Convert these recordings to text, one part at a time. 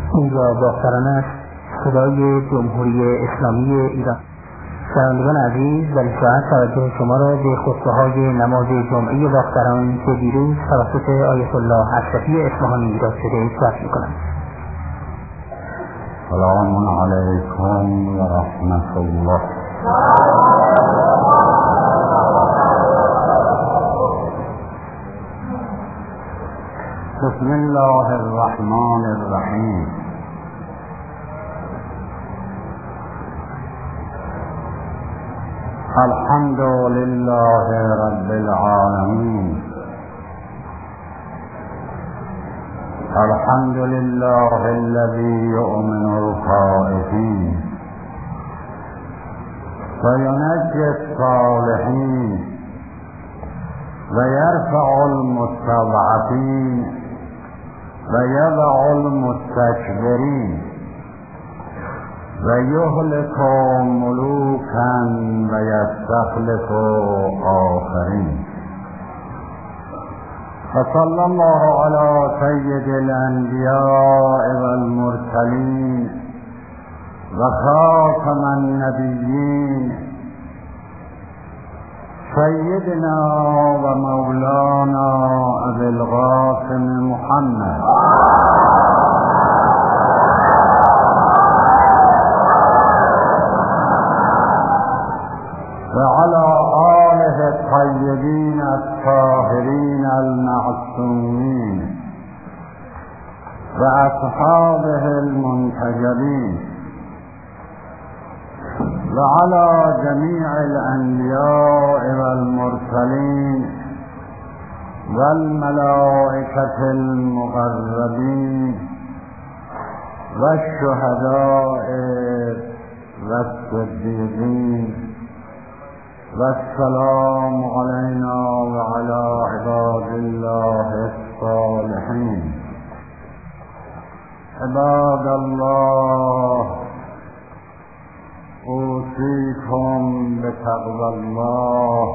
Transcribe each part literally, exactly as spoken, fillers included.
اینجا باختران است، صدای جمهوری اسلامی ایران. شنوندگان عزیز، در این ساعت توجه شما را به خطبه‌های نماز جمعه باختران که دیروز توسط آیت الله اشرفی اصفهانی ایراد شده جلب می‌کنم. سلام علیکم و رحمت الله. بسم الله الرحمن الرحیم. الحمد لله رب العالمین. الحمد لله الذي يؤمن الخائفين وينجي الصالحين ويرفع المستضعفين ويضع المستكبرين ويهلك ملوكا ويستخلف آخرين. وصلى الله على سيد الأنبياء والمرسلين وخاتم النبيين سيدنا ومولانا أبي القاسم محمد وعلى آله الطيبين الطاهرين المعصومين وأصحابه المنتجبين وعلى جميع الأنبياء والمرسلين والملائكة المقربين والشهداء والصديقين. والسلام علينا وعلى عباد الله الصالحين. عباد الله، أوصيكم بتقوى الله.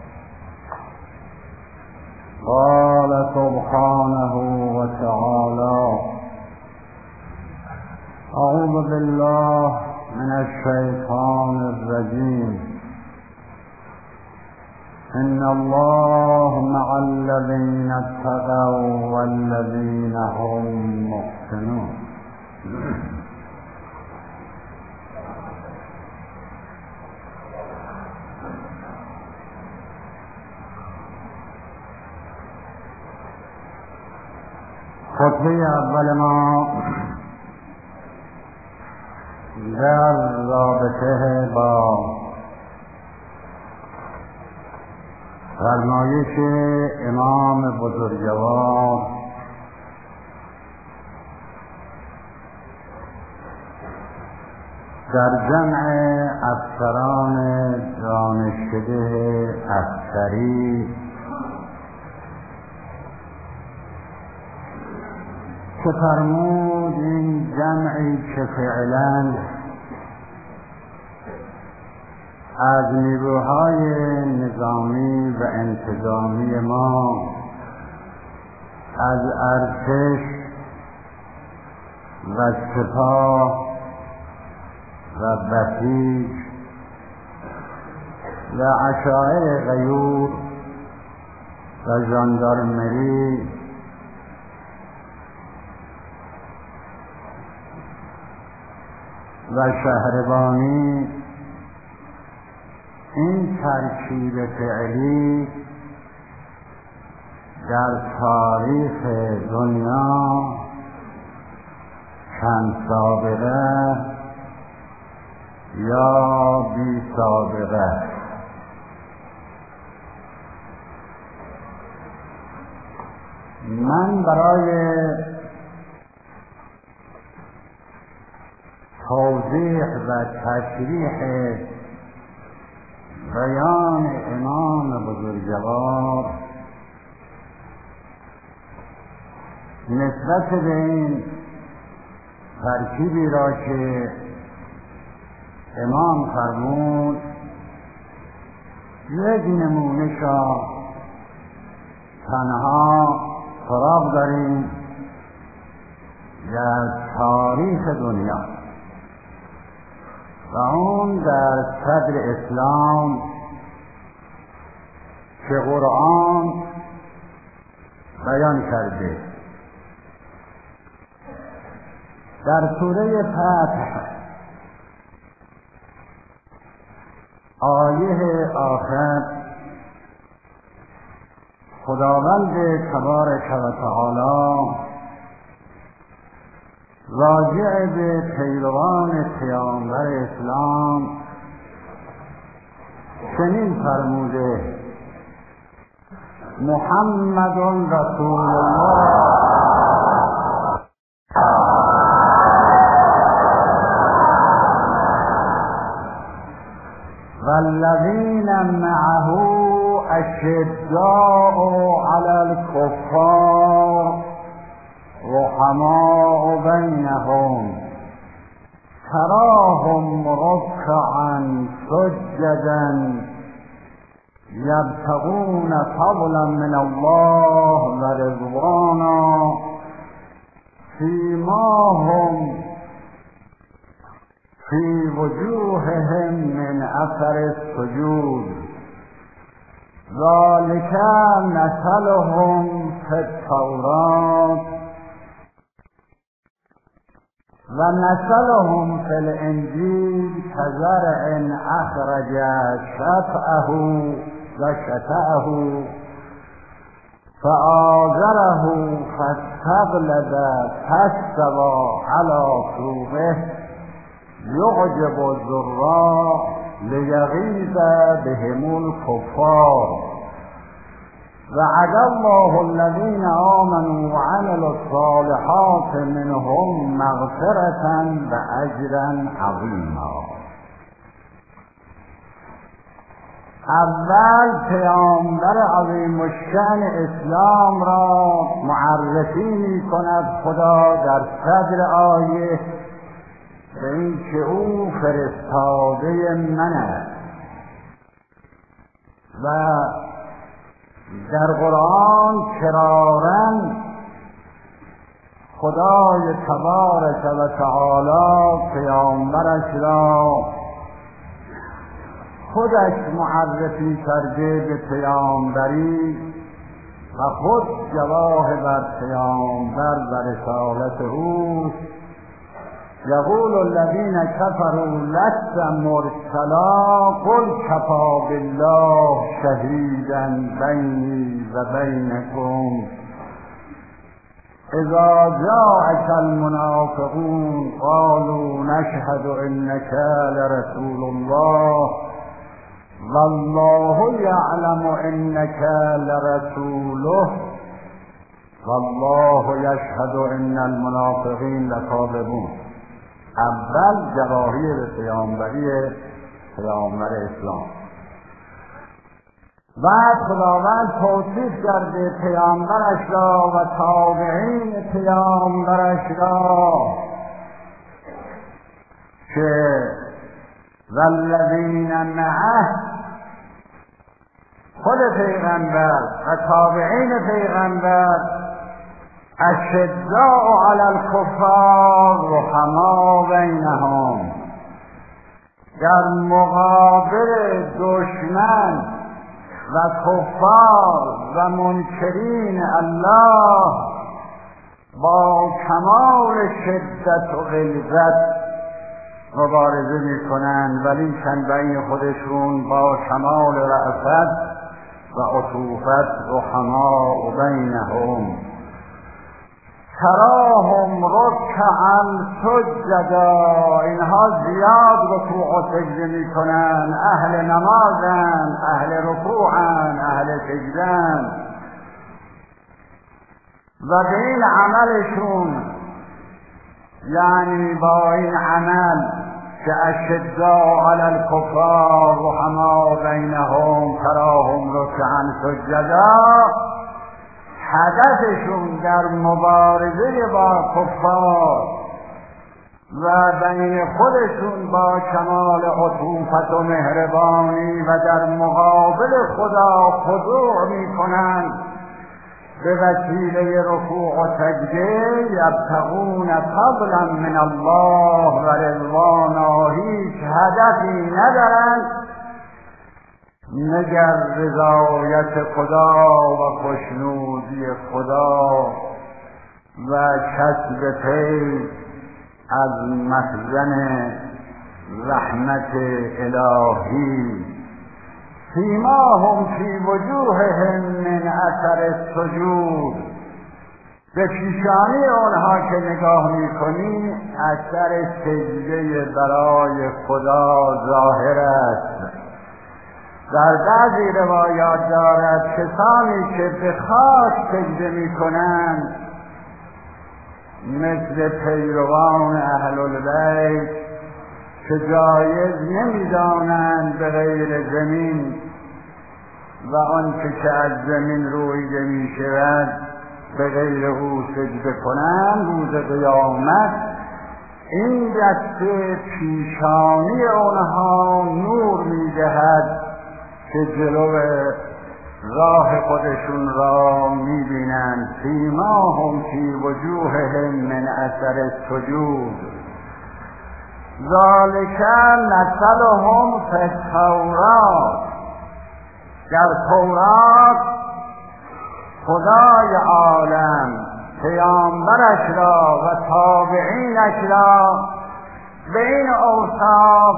قال سبحانه وتعالى: أعوذ بالله من الشيطان الرجيم. إن الله مع الذين اتقوا والذين هم محسنون. خطبه اول ما در رابطه با فرمایش امام بزرگوار در جمع افسران دانشکده افسری که فرمود این جمعی که فعلا از نیروهای نظامی و انتظامی ما از ارتش و سپاه و بسیج و عشائر غیور و ژاندارمری و شهربانی، این ترکیب فعلی در تاریخ دنیا چند سابقه یا بی سابقه. من برای توضیح و تشریح بیان امام بزرگوار نسبت به این ترکیبی را که امام فرمود یک نمونه شا تنها سراغ داریم در تاریخ دنیا و اون در صدر اسلام که قرآن بیان کرده. در سوره فتح آیه آخر خداوند تبارک و تعالی راجع به پیروان پیامبر اسلام چنین فرموده: محمد رسول الله والذین معه اشداء علی الکفار رحماء بینهم تراهم رکعا سجدا یبتغون فضلا من الله و رضوانا سیماهم فی وجوههم من اثر السجود ذلک مثلهم فی التورات و مثلهم فی الانجیل کزرع اخرج شطأه و شطأه فآزره فاستغلظ فاستوى علی سوقه یعجب الزراع لیغیظ بهم الکفار وعد الله الذین آمنوا وعملوا الصالحات منهم مغفرة واجرا عظیما. اول پیامبر عظیم الشأن اسلام را معرفی می کند خدا در صدر آیه به این که او فرستاده من است و در قرآن کرارا خدای تبارک و تعالی پیامبرش را خودش معرفی کرده به پیامبری و خود گواه بر پیامبر و رسالت اوست. یقول الذین کفروا لست مرسلا قل کفی بالله شهیدا بینی و بینکم اذا جاءک المنافقون قالوا نشهد انک لرسول الله والله یعلم انک لرسوله والله یشهد ان المنافقین لکاذبون. اول گواهی به پیامبری پیامبر اسلام و خداوند توصیف کرده پیامبرش را و تابعین پیامبرش را که والذین معه خود پیغمبر و تابعین پیغمبر اشداء علی الکفار رحماء بینهم در مقابل دشمن و کفار و منکرین الله با کمال شدت و غلظت مبارزه می کنند ولی چند بین خودشون با کمال رأفت و عطوفت رحماء بینهم تراهم رکعا سجدا. اینها زیاد رکوع و سجده می کنند، اهل نمازند، اهل رکوعند، اهل سجدند و به این عملشون یعنی با این عمل که اشداء علی الکفار رحماء بینهم تراهم رکعا سجدا هدفشون در مبارزه با کفار و بین خودشون با کمال عطوفت و مهربانی و در مقابل خدا خضوع می کنند به وسیله رکوع و سجده یبتغون فضلا من الله و رضوانا، هیچ هدفی ندارند مگر رضایت خدا و خوشنودی خدا و کسب فیض از مخزن رحمت الهی. سیماهم فی وجوههم من اثر السجود، به پیشانی آنها که نگاه میکنی اثر سجده برای خدا ظاهر است. در بعضی روایات دارد کسانی که به خاک سجده میکنند مثل پیروان اهل البیت که جایز نمیدانند به غیر زمین و آنچه که از زمین رویده می شود به غیر او سجده کنند، روز قیامت این دسته پیشانی آنها نور می دهد که جلو راه خودشون را می بینند. سیماهم فی وجوههم من اثر السجود ذالک مثلهم فی التورات. در تورات خدای عالم پیامبرش را و تابعینش را به این اوصاف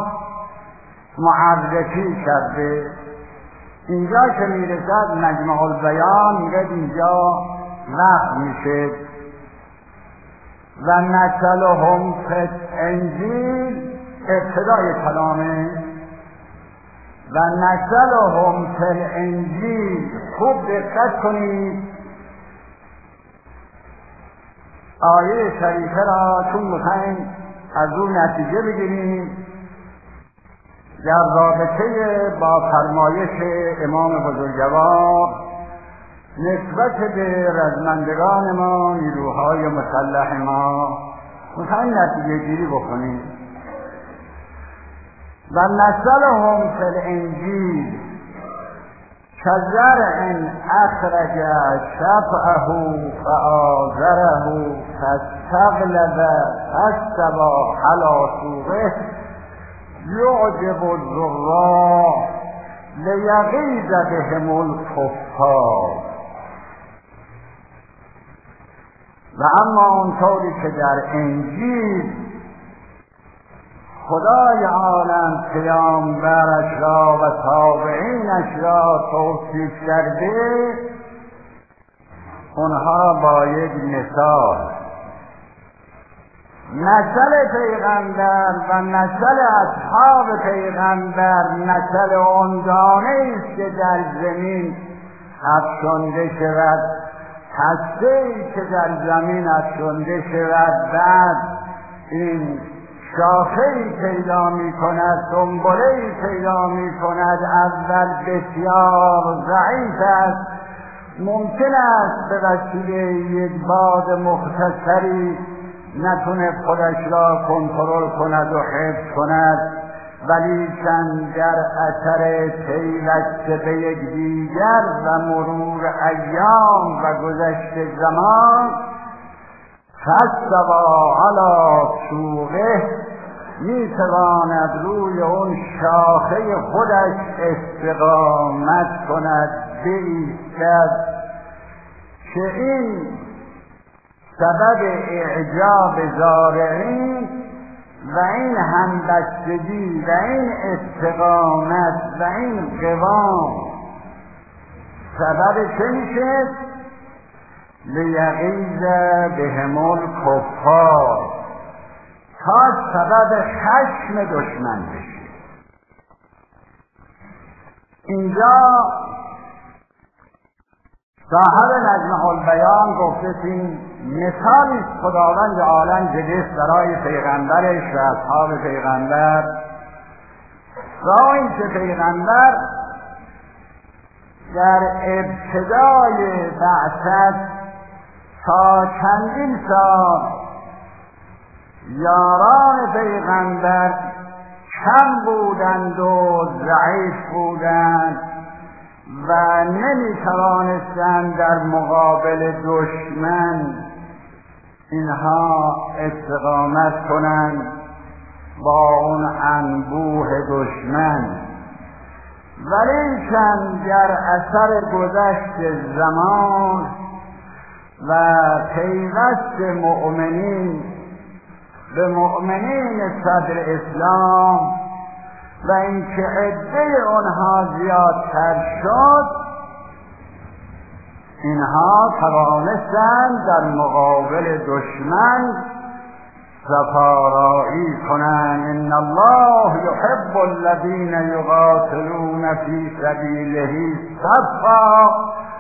معرفی کرده. اینجا که میرسد مجمع البیان میگه اینجا وقت میشه و مثلهم فی الانجیل ابتدای کلامه و مثلهم فی الانجیل. خوب دقت کنید آیه شریفه را چون میخوایم از اون نتیجه بگیریم در رابطه با فرمایش امام بزرگوار نسبت به رزمندگان ما، نیروهای مسلح ما، میخوایم نتیجه گیری بکنیم. و مثلهم فی الانجیل كزرع اخرج شطأه فآزره فاستغلظ فاستوى على سوقه یعجب الزراع لیغیظ بهم الکفار. و اما اونطوری که در انجیل خدای عالم پیامبرش را و تابعینش را توصیف کرده، اونها با یک مثال مثل پیغمبر و مثل اصحاب پیغمبر مثل آن دانه است که در زمین افشانده شود، هسته‌ای که در زمین افشانده شود، بعد این شاخه‌ای پیدا می کند، سنبله‌ای پیدا می کند. اول بسیار ضعیف است، ممکن است به وسیله یک باد مختصری نتونه خودش را کنترل کند و حفظ کند، ولی چند در اثر پیوسته به یک دیگر و مرور ایام و گذشت زمان فاستوی علی سوقه میتواند روی اون شاخه خودش استقامت کند، بایستد، که این سبب اعجاب زارعین و این همبستگی و این استقامت و این قوام سبب چه میشه؟ لیغیظ بهم الکفار، تا سبب خشم دشمن بشه. اینجا صاحب مجمع البیان گفته این مثالی خداوند عالم جدیست برای پیغمبرش و اصحاب پیغمبر، و این که پیغمبر در ابتدای بعثت تا چندین سال یاران پیغمبر کم بودند و ضعیف بودند و نمی توانستند در مقابل دشمن اینها استقامت کنند با اون انبوه دشمن، ولیکن در اثر گذشت زمان و پیوست مؤمنین به مؤمنین صدر اسلام و اینکه عده آنها زیادتر شد، اینها توانستند در مقابل دشمن صفارایی کنند. ان الله یحب الذین یقاتلون فی سبیله صفا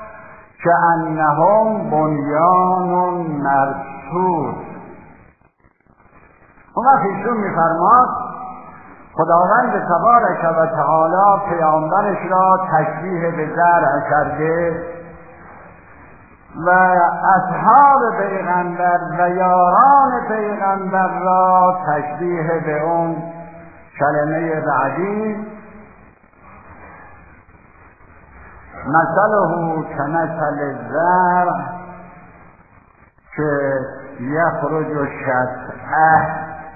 کأنهم بنیان مرصوص. اون وقت ایشون میفرماد خداوند تبارک و تعالی پیامبرش را تشبیه به زرع کرده و اصحاب پیغمبر و یاران پیغمبر را تشبیه به اون کلمه بعدی مثله کمثل الزرع که یخرج شطأه.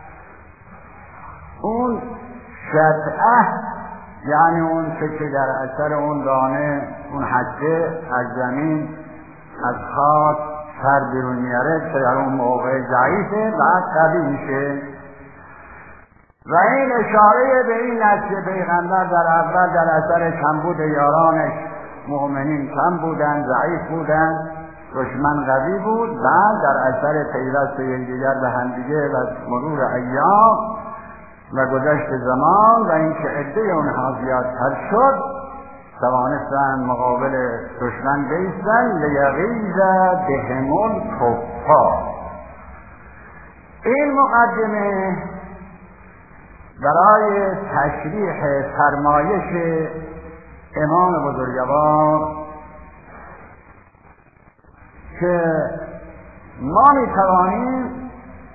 اون شطأه یعنی اون که در اثر اون دانه، اون حده از زمین از خاک سر بیرون میاره که در اون موقع ضعیفه بعد قوی میشه. و این اشاره به این است که پیغمبر در اول در اثر کمبود یارانش مؤمنین کم بودن، ضعیف بودن، دشمن قوی بود، بعد در اثر پیوست یکدیگر به همدیگه و مرور ایام و گذشت زمان و اینکه عده اونها زیادتر شد توانستن مقابل دشمن بایستن لیغیظ بهم الکفار. این مقدمه برای تشریح فرمایش امام بزرگوار که ما میتوانیم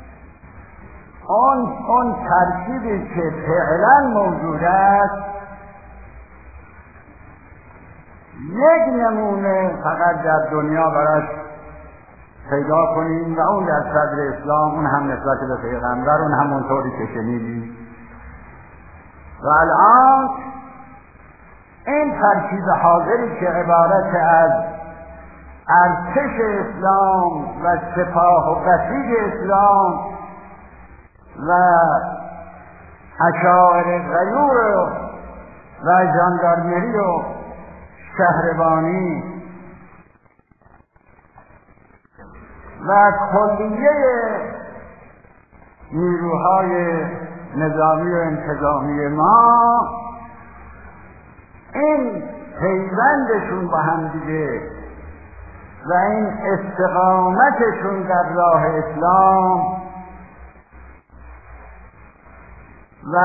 اون اون ترکیبی که فعلا موجود است یک نمونه فقط در دنیا براش پیدا کنیم و اون در صدر اسلام، اون هم نسبت به پیغمبر، اون همونطوری که شنیدیم. و الان این ترکیب حاضری که عبارت از ارتش اسلام و سپاه و بسیج اسلام و اشاعره غیور و ژاندارمری و شهربانی و کلیه نیروهای نظامی و انتظامی ما، این پیوندشون با هم دیگه و این استقامتشون در راه اسلام و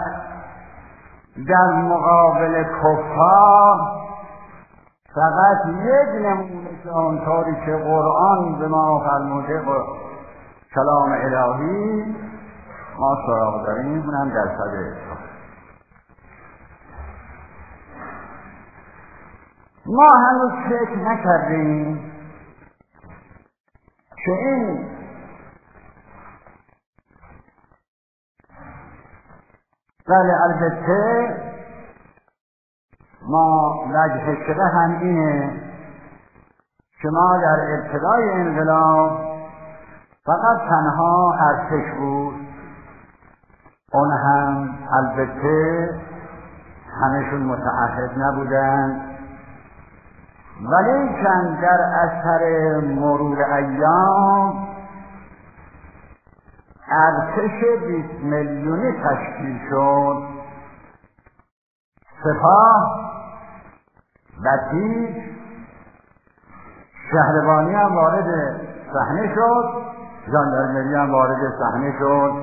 در مقابل کفار فقط یک نمونه که اونطوری که قرآن به ما فرموده با کلام الهی ما سراغ داریم، اونم در صدر اسلام. ما هنوز فکر نکردیم که این بله البته ما وجه شده هم اینه که ما در ابتدای انقلاب فقط تنها ارتش بود، اون هم البته همشون متعهد نبودن، ولیکن در اثر مرور ایام ارتش بیست میلیونی تشکیل شد، سپاه، بسیج، شهربانی هم وارد صحنه شد، ژاندارمری هم وارد صحنه شد.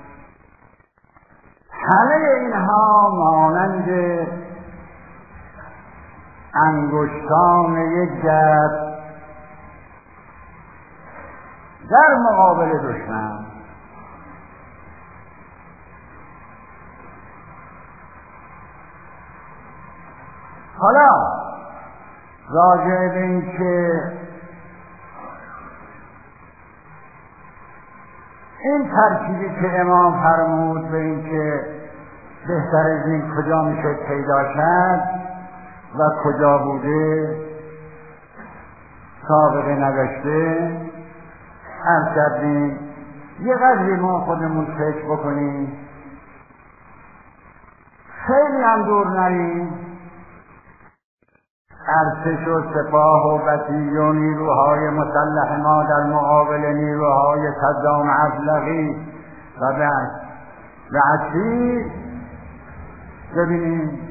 همه اینها مانند انگشتان یک دست در مقابل دشمن. حالا راجع به این که این ترکیبی که امام فرمود به این که بهتر از این کجا میشه پیدا کرد و کجا بوده سابقه نداشته عرض کردیم. یه قدری ما خودمون فکر بکنیم، خیلی هم دور نریم، ارتش و سپاه و بسیج و نیروهای مسلح ما در مقابل نیروهای صدام ابلقی و بعد و عسیر ببینیم.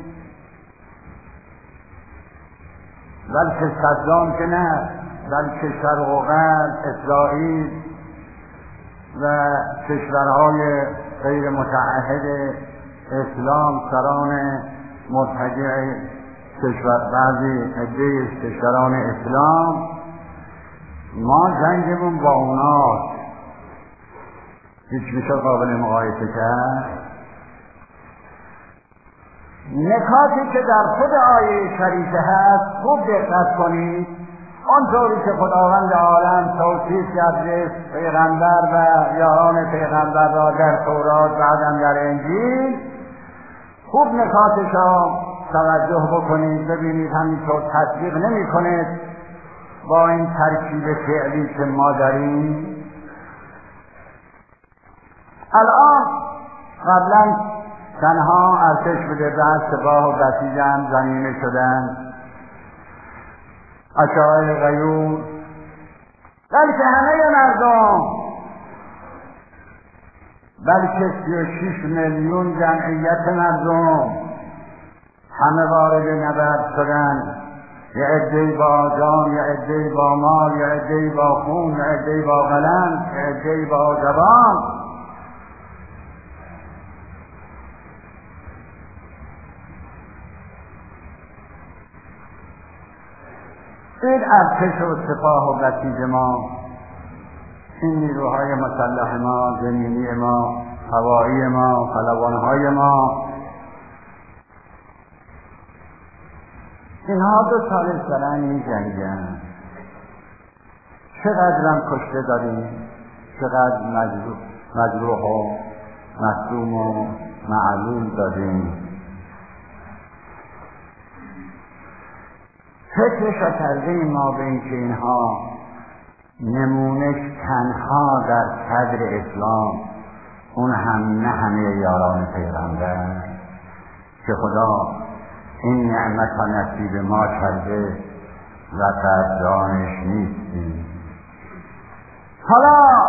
بلکه صدام که نه، بلکه شرق و غرب، اسرائیل و کشورهای غیر متعهد اسلام، سران مرتجع کشور، بعضی عده کشوران اسلام، ما جنگمون با اوناست، هیچ میشه قابل مقایسه کرد. نکاتی که در خود آیه شریفه هست خوب دقت کنید. آنطوری که خداوند عالم توصیف کرده پیغمبر و یاران پیغمبر را در تورات بعدم در انجیل، خوب نکاتش را توجه بکنید، ببینید همینطور تطبیق نمی کنید با این ترکیب فعلی که ما داریم. الان قبلا تنها ارتش بوده، بعد سپاه و بسیج هم زمینه شدن، اشاعره غیور، بلکه همه مردم، بلکه سی و شش میلیون جمعیت مردم همه وارد نبرد شدن. یه عده‌ای با جان، یه عده‌ای با مال، یه عده‌ای با خون، یه عده‌ای با قلم، یه عده‌ای با زبان. این ارتش و سپاه و بسیج ما، این نیروهای مسلح ما، زمینی ما، هوایی ما، پهلوانهای ما، اینها دو سال سرن می جنگن. چقدر هم کشته داریم، چقدر مجروح, مجروح و مصدوم و معلول داریم. فکرشا کردیم ما به این که اینها نمونش تنها در صدر اسلام، اون هم نه همه یاران پیغمبر که خدا این نعمت ها نصیب ما کرده و قدردانش نیستیم. حالا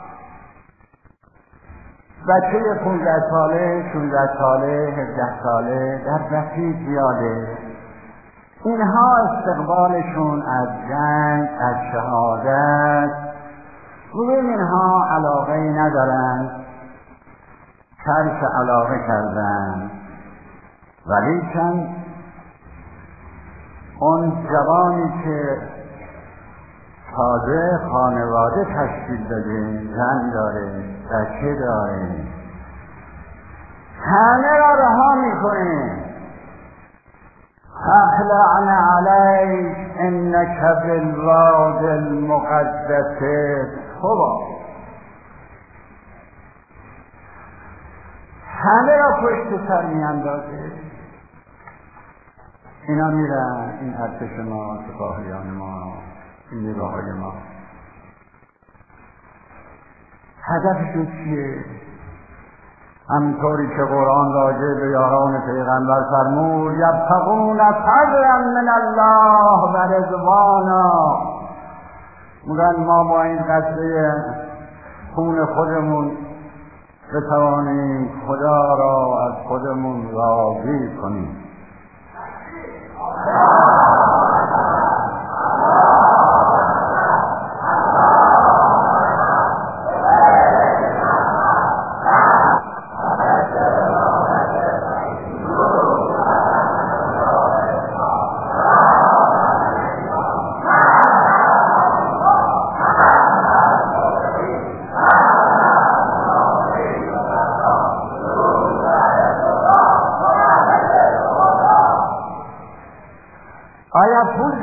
بچه پونزده ساله، شانزده ساله، هفده ساله در بسیج زیاده. اینها استقبالشون از جنگ، از شهادت، روی اینها علاقه ندارن، ترک علاقه کردن. ولی چند اون جوانی که تازه خانواده تشکیل داده، زن داره، بچه داره، همه را رها میکنه. اخلعن علیک انک بالواد المقدس طوی. همه را پشت سر میاندازه. اینا میرن، این ارتش ما، سپاهیان ما، این نیروهای ما، هدفشون چیه؟ همینطوری که قرآن راجع به یاران پیغمبر فرمود یبتغون فضلا من الله و رضوانا، میگن ما با این قطره خون خودمون بتوانیم خدا را از خودمون راضی کنیم.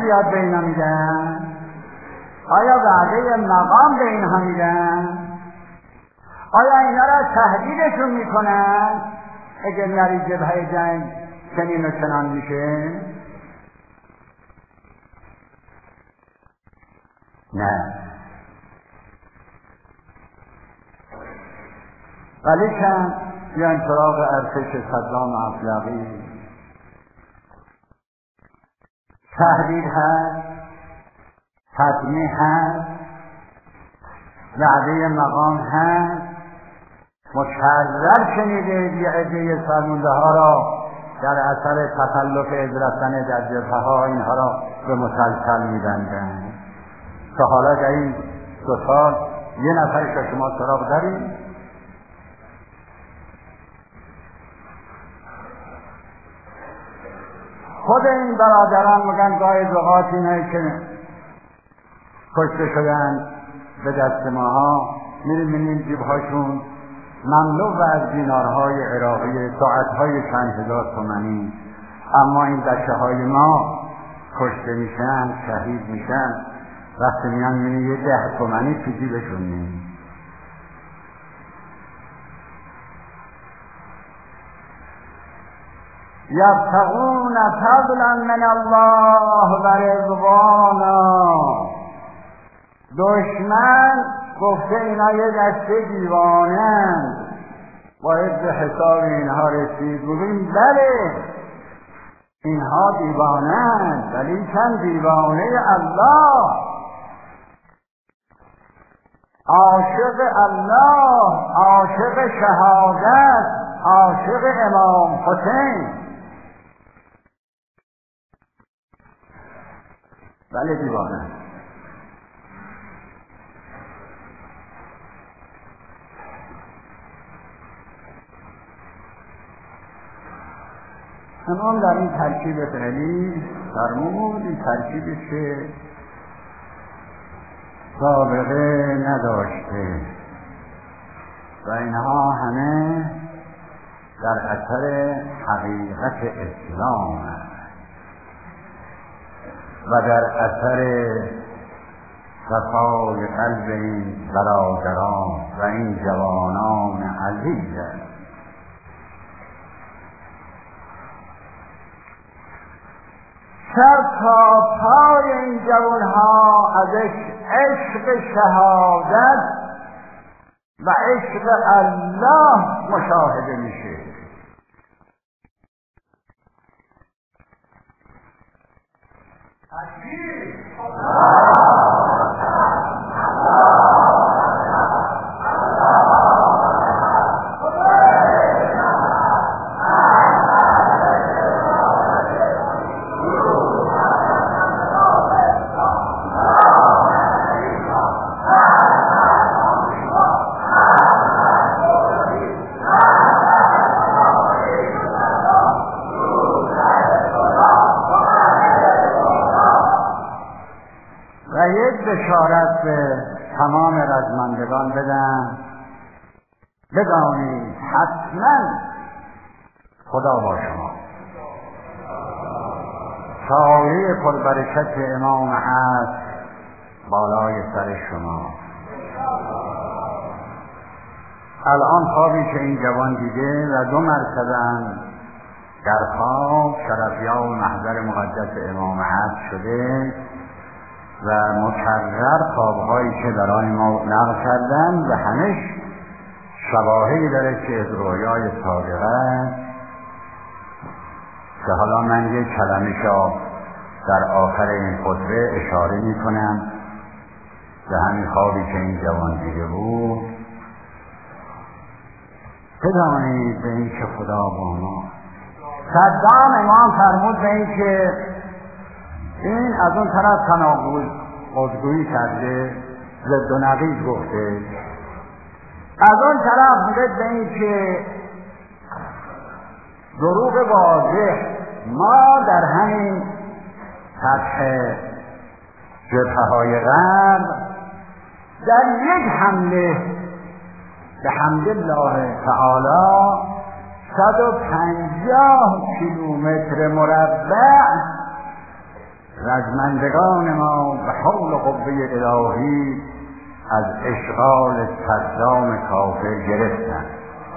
زیاد به اینا میدن؟ آیا وعده مقام به اینها میدن؟ آیا اینا را تهدیدشون میکنن اگر نری جبهه جنگ چنین و چنان میشه؟ نه. ولی چند بیان سراغ ارتش صدام افلاقی، تهدید هست، تطمیع هست، وعده مقام هست. مکرر شنیدید یه عده فرمانده ها را در اثر تخلف از رفتن در جبهه ها اینها را به مسلسل می‌بندند. تا حالا در این دو سال یه نفر که شما سراغ دارید؟ خود این برادران میگن گاهی اوقات اینایی که کشته شدن به دست ماها میریم میریم جیبهاشون مملو از دینارهای عراقی ساعتهای چند هزار تومانی، اما این بچه های ما کشته میشن، شهید میشن، وقتی میان میبینی یه ده تومنی تو جیبشون نیست. یبتغون فضلا من الله و رضوانا. دشمن گفته اینا یه دسته دیوانند، باید به حساب اینها رسید. بگویم بله اینها دیوانند، ولی چند دیوانه الله، عاشق الله، عاشق شهادت، عاشق امام حسین، بله دیوانه. امام در این ترکیب فعلی فرمود این ترکیبی که سابقه نداشته و اینها همه در اثر حقیقت اسلام و در اثر صفای قلب این برادران و این جوانان عزیز است. سر تا پای این جوانها ازش عشق شهادت و عشق الله مشاهده میشه. بشارت به تمام رزمندگان بدن، بدانید حتما خدا با شما. سایه پربرکت امام هست بالای سر شما. الان خوابی که این جوان دیده و دو مرتبه در خواب شرفیاب محضر مقدس امام هست شده و مکرر خوابهایی که برای ما نقل کردن و همش شواهدی داره که از رویای صادقه، که حالا من یک کلمه را در آخر این خطبه اشاره می کنم به همین خوابی که این جوان دیده بود. بدانید به این که خدا با ما. صدام امام فرمود به این که این از اون طرف تناقض قدگویی کرده، ضد و نقیض گفته، از اون طرف میگه به این که دروغ واضح ما در همین سطح جبهه های غرب در یک حمله به حمد الله تعالی صد و پنجاه کیلومتر مربع رزمندگان ما به حول و قوه الهی از اشغال صدام کافر گرفتند.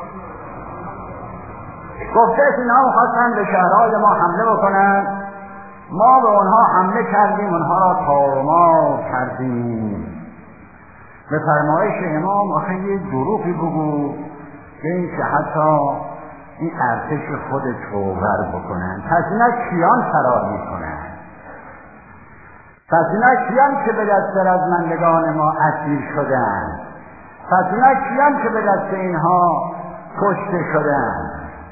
گفته اینها می‌خواستند به شهرهای ما حمله بکنند، ما به اونها حمله کردیم، اونها را تارمار کردیم. به فرمایش امام آخه یه دروغی بگو به این که حتی این ارتش خود توبر بکنن. پس اینا کیان فرار میکنن؟ پس اینا کیان که به دست رزمندگان ما اسیر شدن؟ پس اینا کیان که به دست اینها کشته شدن؟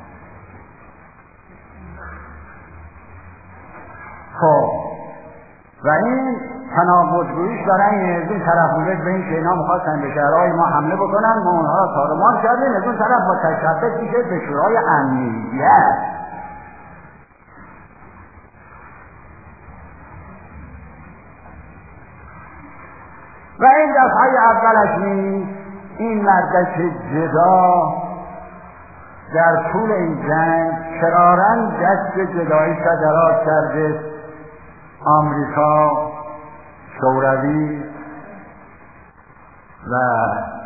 خب و این تناقض‌گوییش برای از این طرف بوده به این که اینا می‌خواستن به شهرهای ما حمله بکنن، ما اونها را تارمار کردیم. از اون طرف با تشبث میشه به شورای امنیت. و این دفعه اولش نیست، این مردک جدا در طول این جنگ شرارن دست جدایش را دراز کرده. آمریکا، شوروی و